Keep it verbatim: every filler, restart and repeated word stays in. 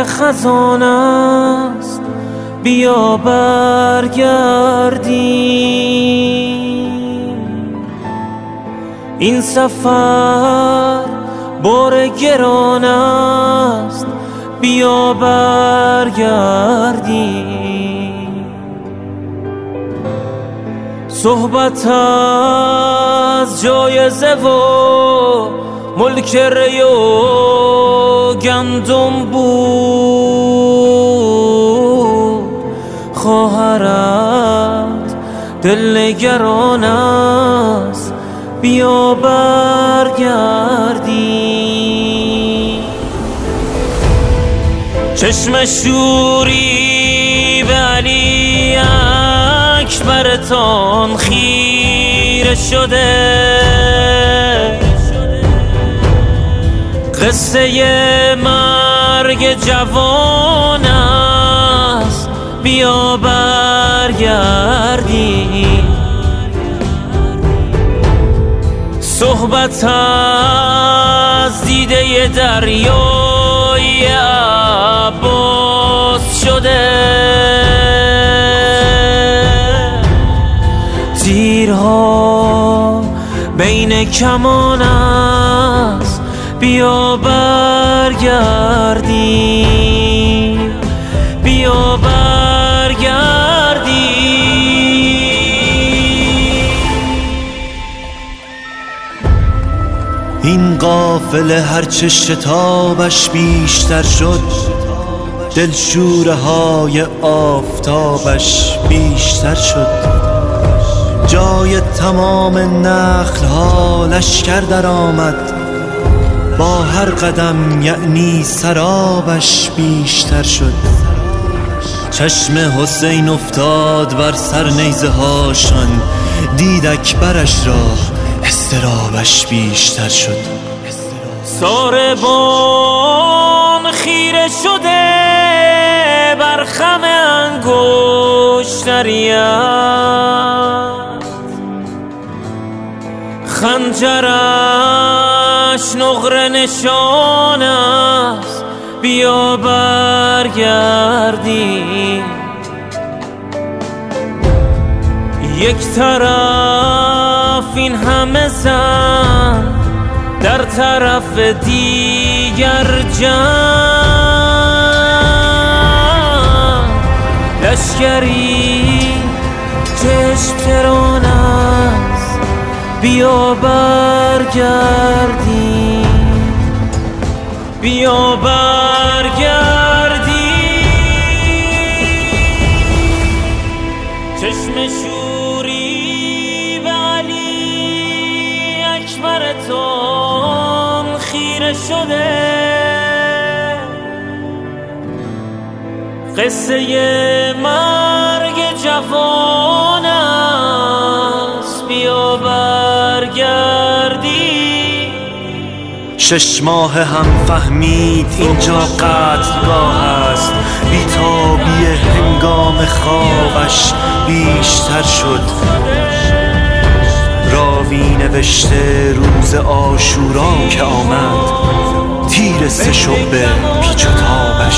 خزان است، بیا برگردیم. این سفر بار گران است، بیا برگردیم. صحبت از جایزه و ملک ری و گندم بود، خواهرت دل نگران است، بیا برگردی. چشم شوری به علی اکبرتان خیره شده، قصه مرگ جوان است، بیا برگردی. صحبت از دیده دریای عباس شده، تیرها بین کمان است، بیا برگردی، بیا برگردی. این قافله هرچه شتابش بیشتر شد، دلشوره های آفتابش بیشتر شد. جای تمام نخل ها لشکر در آمد، با هر قدم یعنی سرابش بیشتر شد. چشم حسین افتاد بر سر نیزه هاشان، دید اکبرش را اضطرابش بیشتر شد. ساربان خیره شده بر خم انگشتریت، خنجرش نقره نشان است، بیا برگردی. یک طرف این همه زن، در طرف دیگر جنگ، لشکری چشم تران است، بیا برگردی، بیا برگردی. چشم شوری به علی اکبرتان خیره شده، قصه مرگ جوان است، بیا برگردی. شش ماه هم فهمید اینجا قتلگاه است، بیتابی هنگام خوابش بیشتر شد. راوی نوشته روز عاشورا که آمد، تیر سه شعبه پیچ و تابش